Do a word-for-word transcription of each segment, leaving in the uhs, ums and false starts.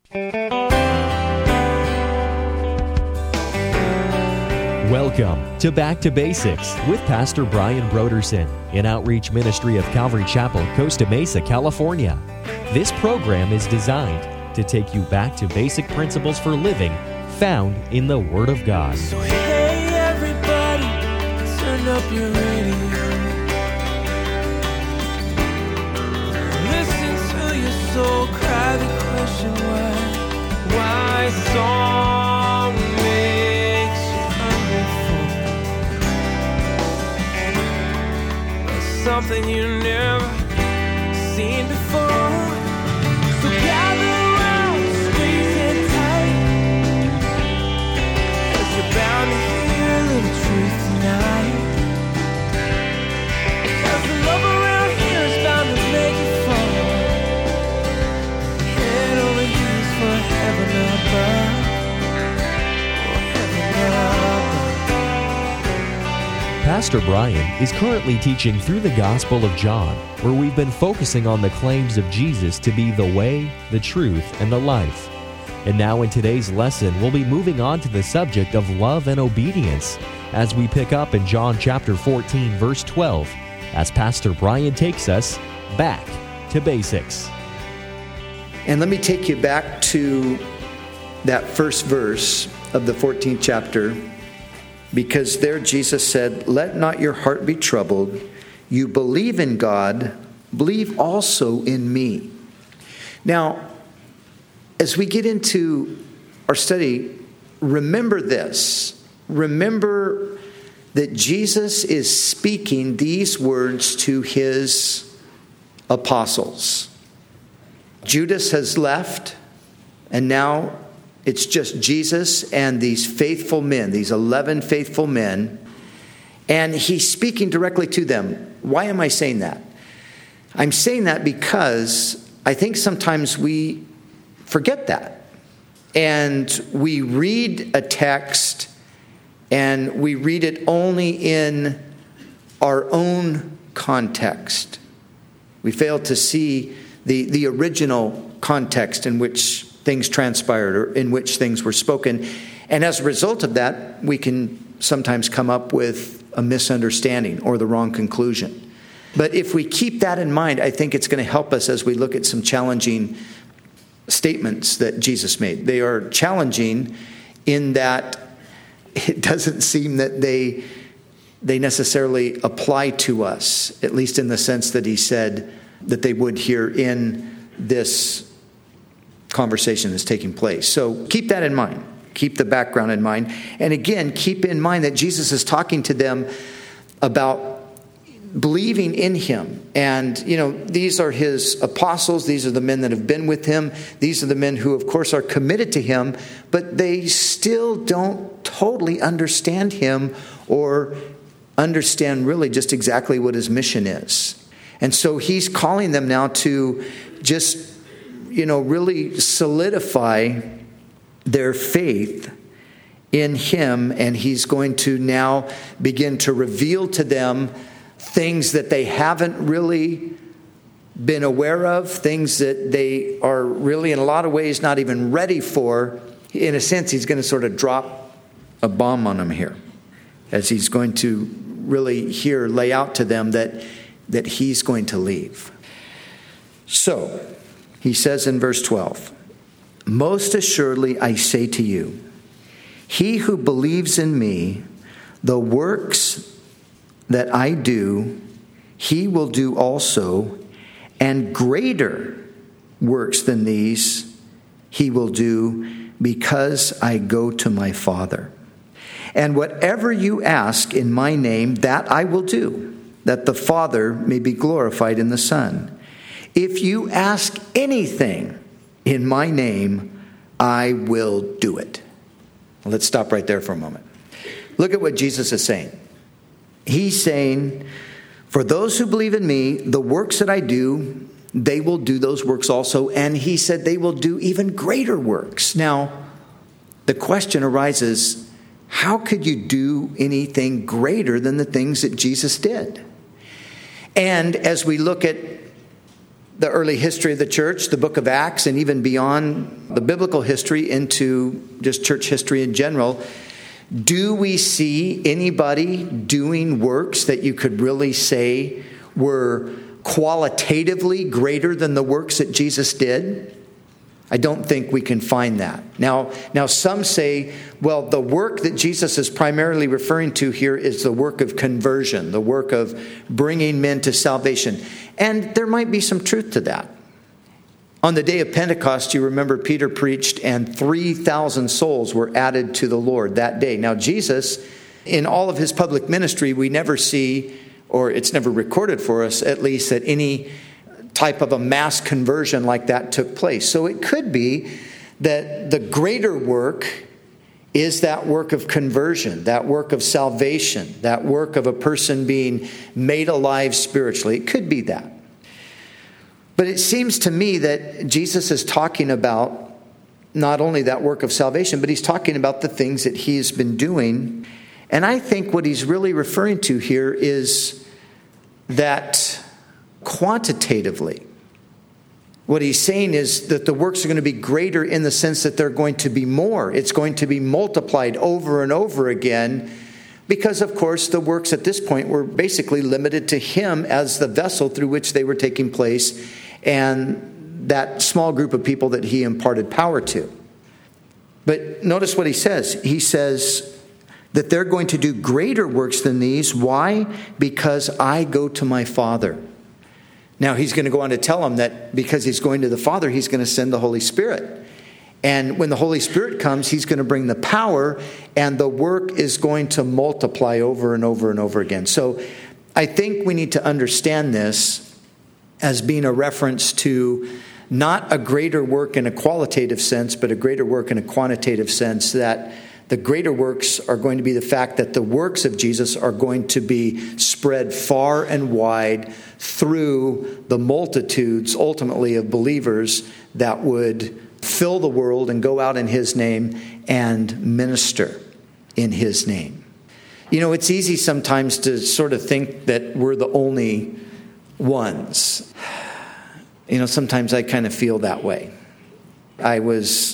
Welcome to Back to Basics with Pastor Brian Broderson, an outreach ministry of Calvary Chapel, Costa Mesa, California. This program is designed to take you back to basic principles for living found in the Word of God. So hey everybody, turn up your radio. Listen to your soul cry the question why. Why song makes you hungry for something you never seen before. So gather around, squeeze in tight, 'cause you're bound to hear a little truth tonight. 'Cause the love around here is bound to make you fall. Head over heels for heaven above. Oh, heaven above. Pastor Brian is currently teaching through the Gospel of John, where we've been focusing on the claims of Jesus to be the way, the truth, and the life. And now in today's lesson, we'll be moving on to the subject of love and obedience as we pick up in John chapter fourteen, verse twelve, as Pastor Brian takes us back to basics. And let me take you back to that first verse of the fourteenth chapter, because there Jesus said, "Let not your heart be troubled. You believe in God, believe also in me." Now, as we get into our study, remember this. Remember that Jesus is speaking these words to his apostles. Judas has left, and now it's just Jesus and these faithful men, these eleven faithful men, and he's speaking directly to them. Why am I saying that? I'm saying that because I think sometimes we forget that. And we read a text and we read it only in our own context. We fail to see the, the original context in which things transpired or in which things were spoken. And as a result of that, we can sometimes come up with a misunderstanding or the wrong conclusion. But if we keep that in mind, I think it's going to help us as we look at some challenging statements that Jesus made. They are challenging in that it doesn't seem that they they necessarily apply to us, at least in the sense that he said that they would here in this conversation that's taking place. So keep that in mind. Keep the background in mind. And again, keep in mind that Jesus is talking to them about believing in him. And, you know, these are his apostles. These are the men that have been with him. These are the men who, of course, are committed to him, but they still don't totally understand him or understand really just exactly what his mission is. And so he's calling them now to just, you know, really solidify their faith in him, and he's going to now begin to reveal to them things that they haven't really been aware of, things that they are really in a lot of ways not even ready for. In a sense, he's going to sort of drop a bomb on them here, as he's going to really here lay out to them that, that he's going to leave. So, he says in verse twelve, "Most assuredly I say to you, he who believes in me, the works that I do, he will do also, and greater works than these he will do, because I go to my Father. And whatever you ask in my name, that I will do, that the Father may be glorified in the Son. If you ask anything in my name, I will do it." Let's stop right there for a moment. Look at what Jesus is saying. He's saying, for those who believe in me, the works that I do, they will do those works also. And he said they will do even greater works. Now, the question arises, how could you do anything greater than the things that Jesus did? And as we look at the early history of the church, the book of Acts, and even beyond the biblical history into just church history in general, do we see anybody doing works that you could really say were qualitatively greater than the works that Jesus did? I don't think we can find that. Now, now some say, well, the work that Jesus is primarily referring to here is the work of conversion, the work of bringing men to salvation. And there might be some truth to that. On the day of Pentecost, you remember Peter preached, and three thousand souls were added to the Lord that day. Now, Jesus, in all of his public ministry, we never see, or it's never recorded for us, at least, that any type of a mass conversion like that took place. So it could be that the greater work is that work of conversion, that work of salvation, that work of a person being made alive spiritually. It could be that. But it seems to me that Jesus is talking about not only that work of salvation, but he's talking about the things that he's been doing. And I think what he's really referring to here is that quantitatively, what he's saying is that the works are going to be greater in the sense that they're going to be more. It's going to be multiplied over and over again because, of course, the works at this point were basically limited to him as the vessel through which they were taking place and that small group of people that he imparted power to. But notice what he says. He says that they're going to do greater works than these. Why? Because I go to my Father. Now, he's going to go on to tell them that because he's going to the Father, he's going to send the Holy Spirit. And when the Holy Spirit comes, he's going to bring the power, and the work is going to multiply over and over and over again. So I think we need to understand this as being a reference to not a greater work in a qualitative sense, but a greater work in a quantitative sense, that the greater works are going to be the fact that the works of Jesus are going to be spread far and wide through the multitudes, ultimately, of believers that would fill the world and go out in his name and minister in his name. You know, it's easy sometimes to sort of think that we're the only ones. You know, sometimes I kind of feel that way. I was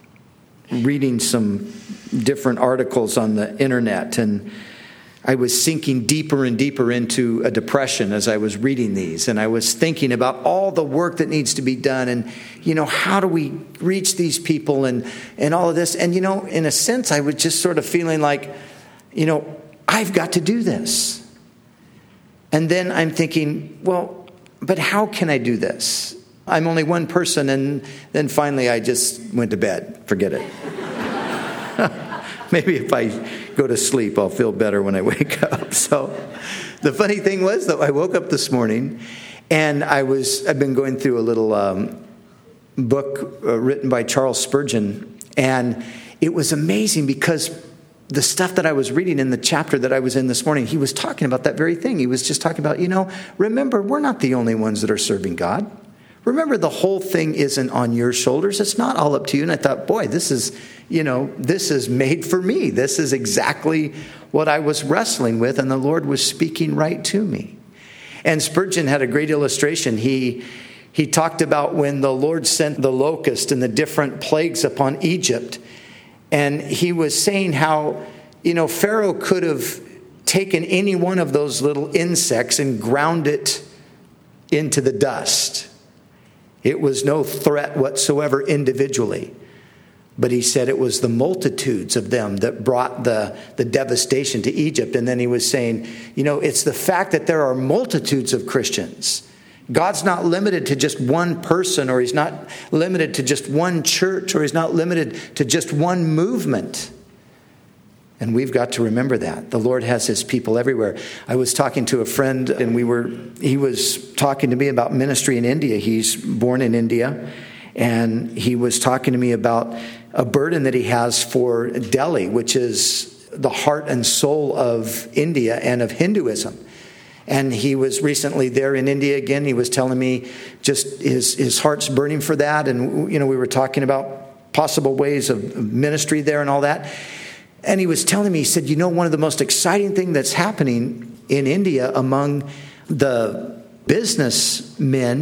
reading some different articles on the internet, and I was sinking deeper and deeper into a depression as I was reading these. And I was thinking about all the work that needs to be done. And, you know, how do we reach these people and, and all of this? And, you know, in a sense, I was just sort of feeling like, you know, I've got to do this. And then I'm thinking, well, but how can I do this? I'm only one person. And then finally I just went to bed. Forget it. Maybe if I go to sleep, I'll feel better when I wake up. So the funny thing was, though, I woke up this morning and I was, I've been going through a little um, book uh, written by Charles Spurgeon. And it was amazing because the stuff that I was reading in the chapter that I was in this morning, he was talking about that very thing. He was just talking about, you know, remember, we're not the only ones that are serving God. Remember, the whole thing isn't on your shoulders. It's not all up to you. And I thought, boy, this is, you know, this is made for me. This is exactly what I was wrestling with. And the Lord was speaking right to me. And Spurgeon had a great illustration. He, he talked about when the Lord sent the locust and the different plagues upon Egypt. And he was saying how, you know, Pharaoh could have taken any one of those little insects and ground it into the dust. It was no threat whatsoever individually. But he said it was the multitudes of them that brought the, the devastation to Egypt. And then he was saying, you know, it's the fact that there are multitudes of Christians. God's not limited to just one person, or he's not limited to just one church, or he's not limited to just one movement. And we've got to remember that. The Lord has his people everywhere. I was talking to a friend, and we were he was talking to me about ministry in India. He's born in India. And he was talking to me about a burden that he has for Delhi, which is the heart and soul of India and of Hinduism. And he was recently there in India again. He was telling me just his, his heart's burning for that. And, you know, we were talking about possible ways of ministry there and all that. And he was telling me, he said, you know, one of the most exciting things that's happening in India among the businessmen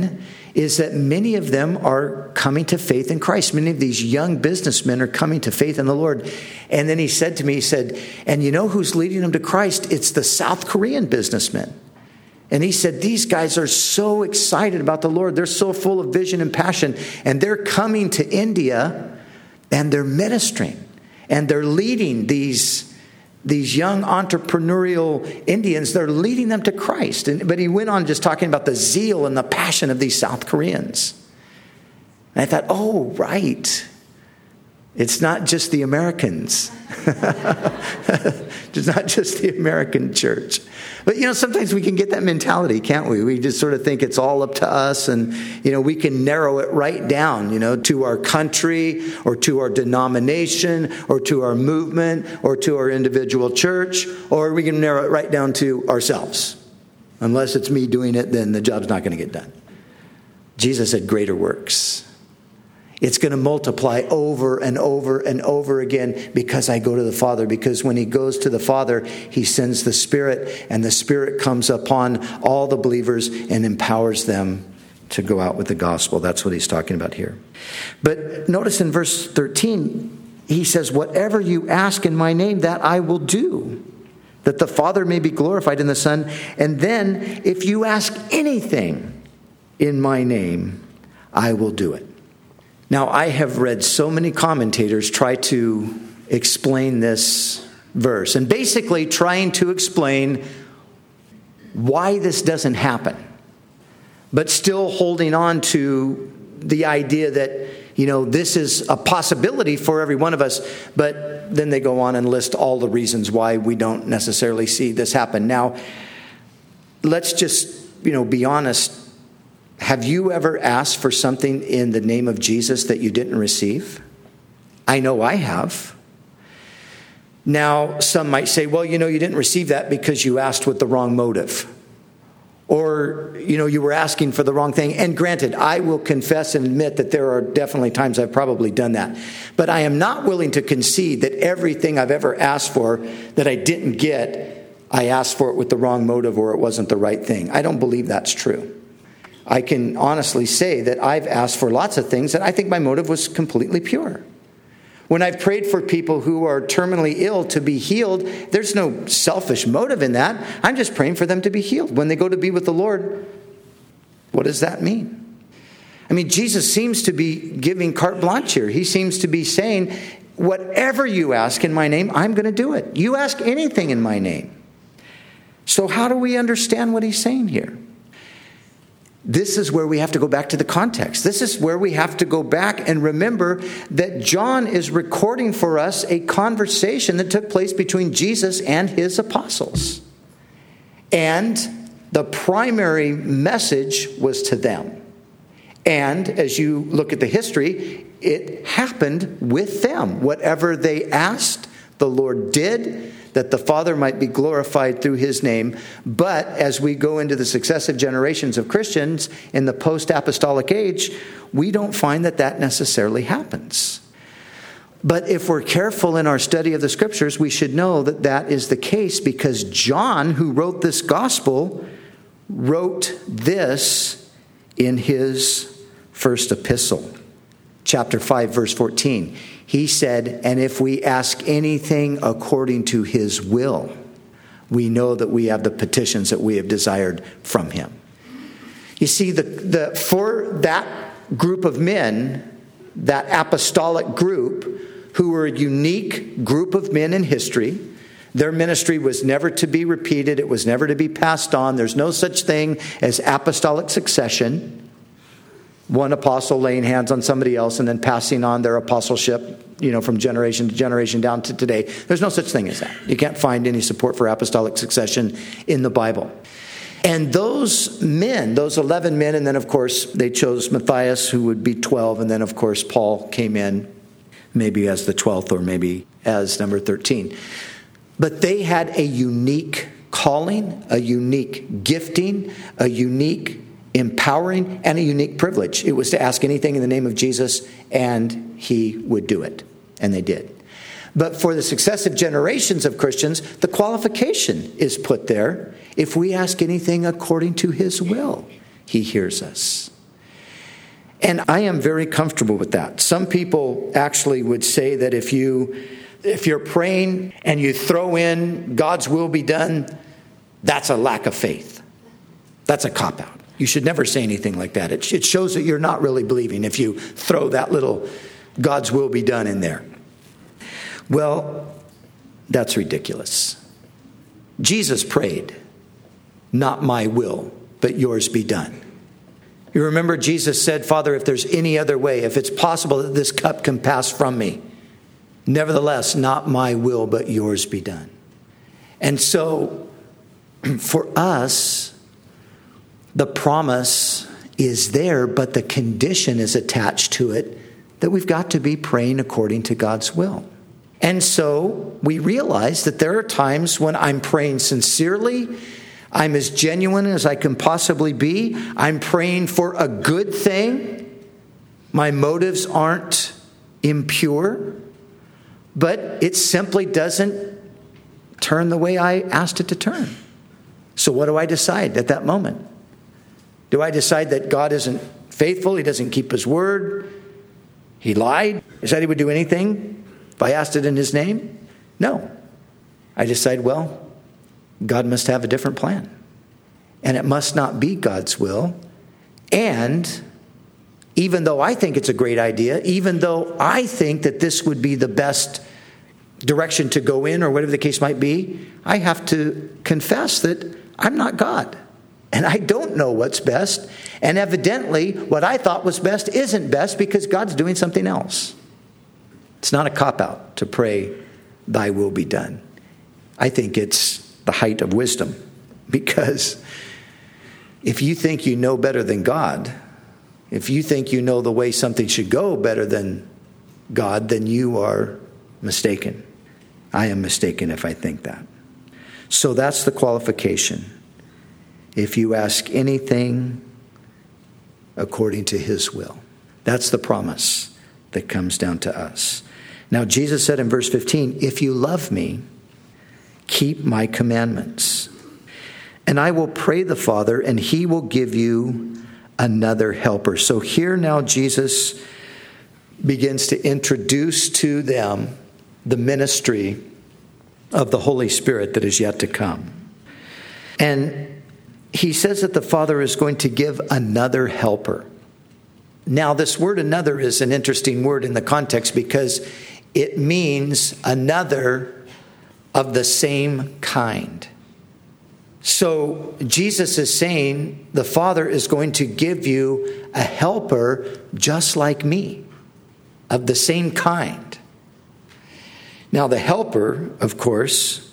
is that many of them are coming to faith in Christ. Many of these young businessmen are coming to faith in the Lord. And then he said to me, he said, and you know who's leading them to Christ? It's the South Korean businessmen. And he said, these guys are so excited about the Lord. They're so full of vision and passion. And they're coming to India and they're ministering. And they're leading these, these young entrepreneurial Indians. They're leading them to Christ. And, but he went on just talking about the zeal and the passion of these South Koreans. And I thought, oh, right. It's not just the Americans. It's not just the American church. But, you know, sometimes we can get that mentality, can't we? We just sort of think it's all up to us and, you know, we can narrow it right down, you know, to our country or to our denomination or to our movement or to our individual church, or we can narrow it right down to ourselves. Unless it's me doing it, then the job's not going to get done. Jesus said greater works. It's going to multiply over and over and over again because I go to the Father. Because when he goes to the Father, he sends the Spirit, and the Spirit comes upon all the believers and empowers them to go out with the gospel. That's what he's talking about here. But notice in verse thirteen, he says, whatever you ask in my name, that I will do, that the Father may be glorified in the Son. And then if you ask anything in my name, I will do it. Now, I have read so many commentators try to explain this verse, and basically trying to explain why this doesn't happen, but still holding on to the idea that, you know, this is a possibility for every one of us, but then they go on and list all the reasons why we don't necessarily see this happen. Now, let's just, you know, be honest. Have you ever asked for something in the name of Jesus that you didn't receive? I know I have. Now, some might say, well, you know, you didn't receive that because you asked with the wrong motive. Or, you know, you were asking for the wrong thing. And granted, I will confess and admit that there are definitely times I've probably done that. But I am not willing to concede that everything I've ever asked for that I didn't get, I asked for it with the wrong motive or it wasn't the right thing. I don't believe that's true. I can honestly say that I've asked for lots of things that I think my motive was completely pure. When I've prayed for people who are terminally ill to be healed, there's no selfish motive in that. I'm just praying for them to be healed. When they go to be with the Lord, what does that mean? I mean, Jesus seems to be giving carte blanche here. He seems to be saying, whatever you ask in my name, I'm going to do it. You ask anything in my name. So how do we understand what he's saying here? This is where we have to go back to the context. This is where we have to go back and remember that John is recording for us a conversation that took place between Jesus and his apostles. And the primary message was to them. And as you look at the history, it happened with them. Whatever they asked, the Lord did, that the Father might be glorified through his name. But as we go into the successive generations of Christians in the post-apostolic age, we don't find that that necessarily happens. But if we're careful in our study of the Scriptures, we should know that that is the case because John, who wrote this gospel, wrote this in his first epistle. Chapter five, verse fourteen. He said, and if we ask anything according to his will, we know that we have the petitions that we have desired from him. You see, the, the for that group of men, that apostolic group, who were a unique group of men in history, their ministry was never to be repeated. It was never to be passed on. There's no such thing as apostolic succession. One apostle laying hands on somebody else and then passing on their apostleship, you know, from generation to generation down to today. There's no such thing as that. You can't find any support for apostolic succession in the Bible. And those men, those eleven men, and then of course they chose Matthias, who would be twelve, and then of course Paul came in maybe as the twelfth or maybe as number thirteen. But they had a unique calling, a unique gifting, a unique empowering, and a unique privilege. It was to ask anything in the name of Jesus, and he would do it. And they did. But for the successive generations of Christians, the qualification is put there. If we ask anything according to his will, he hears us. And I am very comfortable with that. Some people actually would say that if you if you're praying and you throw in God's will be done, that's a lack of faith. That's a cop-out. You should never say anything like that. It, it shows that you're not really believing if you throw that little God's will be done in there. Well, that's ridiculous. Jesus prayed, not my will, but yours be done. You remember Jesus said, Father, if there's any other way, if it's possible that this cup can pass from me, nevertheless, not my will, but yours be done. And so, for us, the promise is there, but the condition is attached to it that we've got to be praying according to God's will. And so, we realize that there are times when I'm praying sincerely, I'm as genuine as I can possibly be. I'm praying for a good thing. My motives aren't impure. But it simply doesn't turn the way I asked it to turn. So what do I decide at that moment? Do I decide that God isn't faithful? He doesn't keep his word? He lied? He said he would do anything if I asked it in his name? No. I decide, well, God must have a different plan. And it must not be God's will. And even though I think it's a great idea, even though I think that this would be the best direction to go in or whatever the case might be, I have to confess that I'm not God. And I don't know what's best. And evidently, what I thought was best isn't best because God's doing something else. It's not a cop-out to pray, thy will be done. I think it's the height of wisdom, because if you think you know better than God, if you think you know the way something should go better than God, then you are mistaken. I am mistaken if I think that. So that's the qualification. If you ask anything according to his will. That's the promise that comes down to us. Now, Jesus said in verse fifteen, if you love me, keep my commandments. And I will pray the Father, and he will give you another helper. So here now Jesus begins to introduce to them the ministry of the Holy Spirit that is yet to come. And he says that the Father is going to give another helper. Now, this word another is an interesting word in the context because it means another of the same kind. So Jesus is saying the Father is going to give you a helper just like me, of the same kind. Now the helper, of course,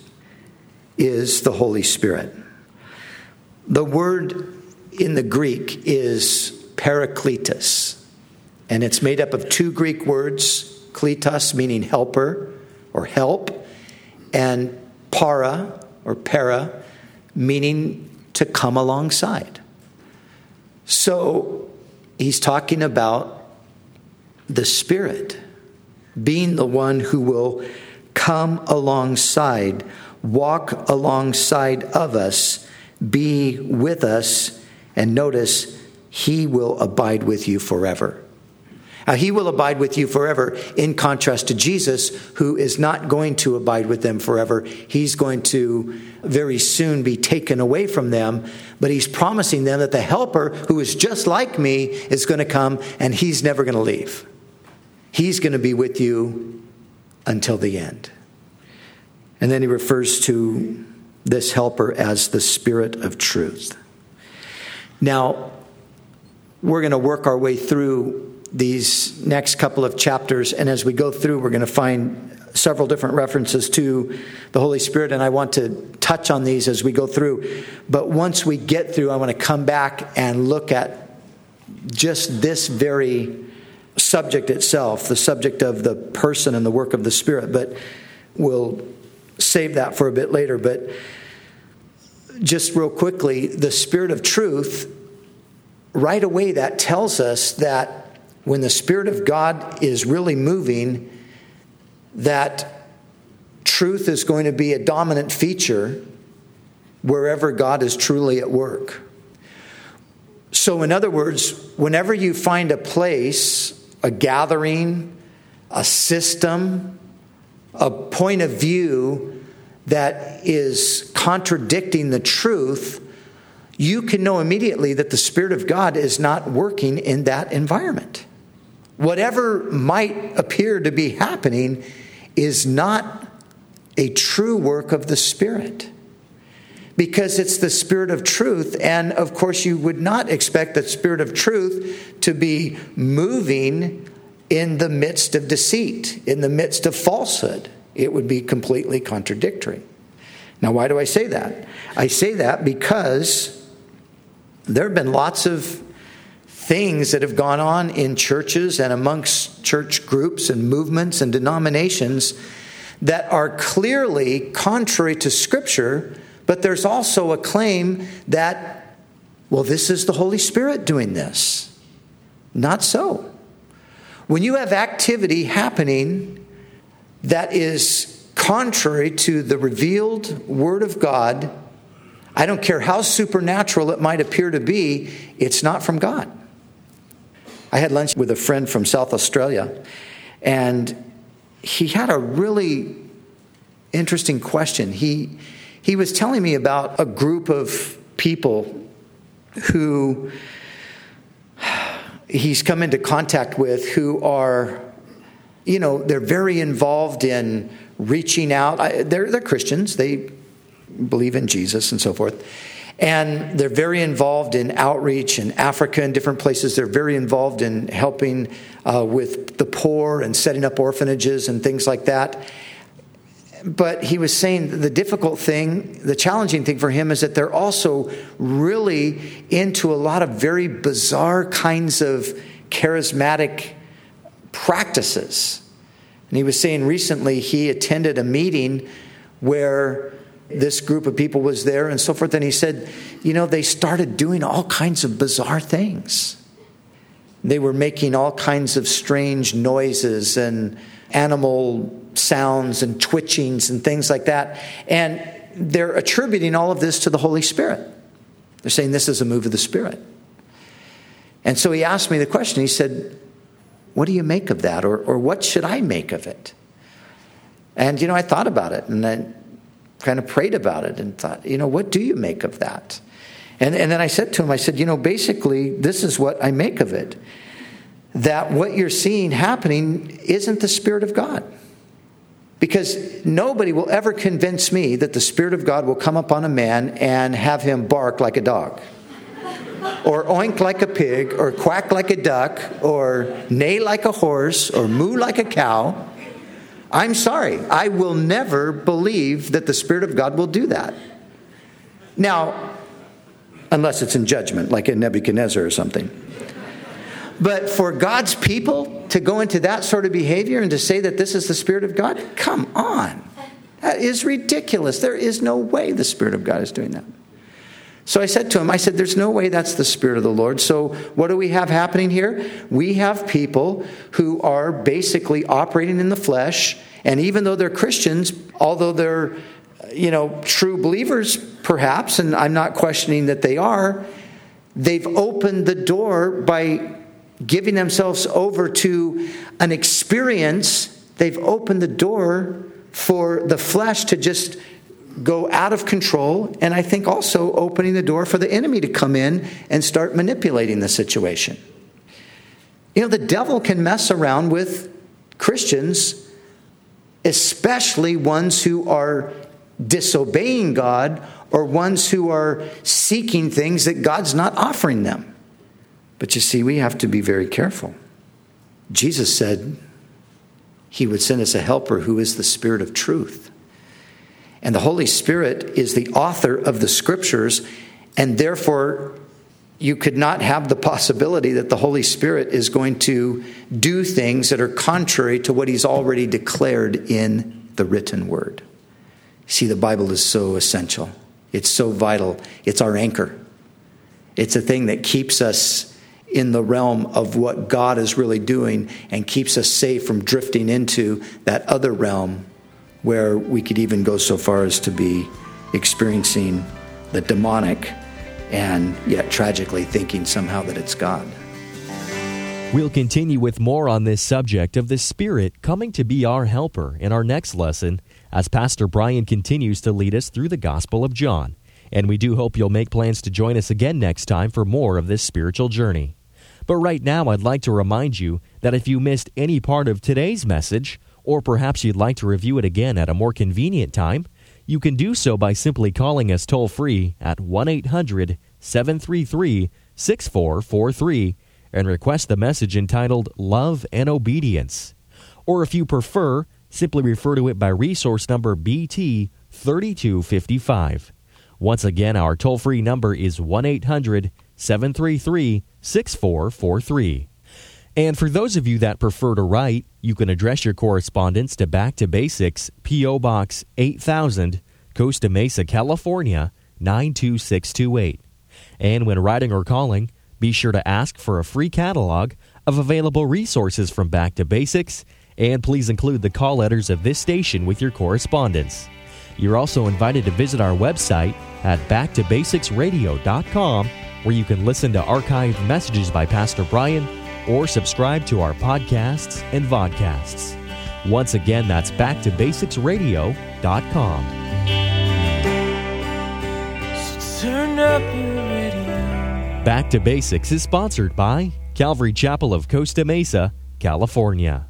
is the Holy Spirit. The word in the Greek is parakletos, and it's made up of two Greek words, kletos meaning helper or help, and para or para meaning to come alongside. So he's talking about the Spirit being the one who will come alongside, walk alongside of us, be with us, and notice, he will abide with you forever. Now, he will abide with you forever, in contrast to Jesus, who is not going to abide with them forever. He's going to very soon be taken away from them, but he's promising them that the helper, who is just like me, is going to come, and he's never going to leave. He's going to be with you until the end. And then he refers to this helper as the Spirit of truth. Now, we're going to work our way through these next couple of chapters, and as we go through, we're going to find several different references to the Holy Spirit, and I want to touch on these as we go through. But once we get through, I want to come back and look at just this very subject itself, the subject of the person and the work of the Spirit. But we'll save that for a bit later. But just real quickly, the Spirit of truth, right away that tells us that when the Spirit of God is really moving, that truth is going to be a dominant feature wherever God is truly at work. So in other words, whenever you find a place, a gathering, a system, a point of view that is contradicting the truth, you can know immediately that the Spirit of God is not working in that environment. Whatever might appear to be happening is not a true work of the Spirit, because it's the Spirit of truth. And of course, you would not expect the Spirit of truth to be moving in the midst of deceit, in the midst of falsehood. It would be completely contradictory. Now, why do I say that? I say that because there have been lots of things that have gone on in churches and amongst church groups and movements and denominations that are clearly contrary to Scripture, but there's also a claim that, well, this is the Holy Spirit doing this. Not so. When you have activity happening that is contrary to the revealed Word of God, I don't care how supernatural it might appear to be, it's not from God. I had lunch with a friend from South Australia, and he had a really interesting question. He he was telling me about a group of people who he's come into contact with who are, you know, they're very involved in reaching out. They're, they're Christians. They believe in Jesus and so forth. And they're very involved in outreach in Africa and different places. They're very involved in helping uh, with the poor and setting up orphanages and things like that. But he was saying the difficult thing, the challenging thing for him is that they're also really into a lot of very bizarre kinds of charismatic practices. And he was saying recently he attended a meeting where this group of people was there and so forth. And he said, you know, they started doing all kinds of bizarre things. They were making all kinds of strange noises and animal sounds and twitchings and things like that. And they're attributing all of this to the Holy Spirit. They're saying this is a move of the Spirit. And so he asked me the question. He said, what do you make of that? Or, or what should I make of it? And, you know, I thought about it and I kind of prayed about it and thought, you know, what do you make of that? And, and then I said to him, I said, you know, basically, this is what I make of it. That what you're seeing happening isn't the Spirit of God. Because nobody will ever convince me that the Spirit of God will come upon a man and have him bark like a dog, or oink like a pig, or quack like a duck, or neigh like a horse, or moo like a cow. I'm sorry, I will never believe that the Spirit of God will do that. Now, unless it's in judgment, like in Nebuchadnezzar or something. But for God's people to go into that sort of behavior and to say that this is the Spirit of God, come on. That is ridiculous. There is no way the Spirit of God is doing that. So I said to him, I said, there's no way that's the Spirit of the Lord. So what do we have happening here? We have people who are basically operating in the flesh. And even though they're Christians, although they're, you know, true believers perhaps, and I'm not questioning that they are, they've opened the door by giving themselves over to an experience. They've opened the door for the flesh to just go out of control, and I think also opening the door for the enemy to come in and start manipulating the situation. You know, the devil can mess around with Christians, especially ones who are disobeying God or ones who are seeking things that God's not offering them. But you see, we have to be very careful. Jesus said he would send us a helper who is the Spirit of truth. And the Holy Spirit is the author of the Scriptures, and therefore you could not have the possibility that the Holy Spirit is going to do things that are contrary to what he's already declared in the written word. See, the Bible is so essential. It's so vital. It's our anchor. It's a thing that keeps us in the realm of what God is really doing and keeps us safe from drifting into that other realm where we could even go so far as to be experiencing the demonic and yet tragically thinking somehow that it's God. We'll continue with more on this subject of the Spirit coming to be our helper in our next lesson as Pastor Brian continues to lead us through the Gospel of John. And we do hope you'll make plans to join us again next time for more of this spiritual journey. But right now, I'd like to remind you that if you missed any part of today's message, or perhaps you'd like to review it again at a more convenient time, you can do so by simply calling us toll-free at one eight hundred seven three three six four four three and request the message entitled Love and Obedience. Or if you prefer, simply refer to it by resource number B T thirty-two fifty-five. Once again, our toll-free number is one eight hundred seven three three six four four three. And for those of you that prefer to write, you can address your correspondence to Back to Basics, P O. Box eight thousand, Costa Mesa, California, nine two six two eight. And when writing or calling, be sure to ask for a free catalog of available resources from Back to Basics, and please include the call letters of this station with your correspondence. You're also invited to visit our website at back to basics radio dot com, where you can listen to archived messages by Pastor Brian or subscribe to our podcasts and vodcasts. Once again, that's back to basics radio dot com. So turn up your radio. Back to Basics is sponsored by Calvary Chapel of Costa Mesa, California.